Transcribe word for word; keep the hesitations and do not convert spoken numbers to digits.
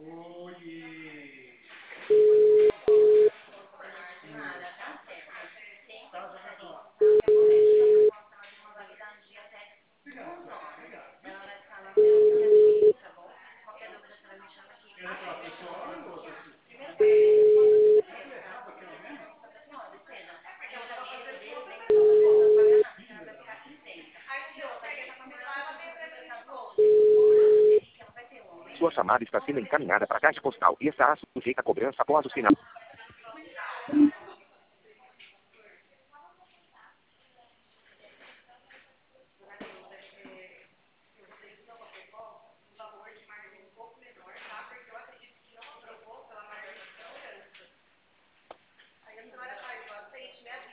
Sua chamada está sendo encaminhada para a caixa postal e estará sujeita a cobrança após o sinal.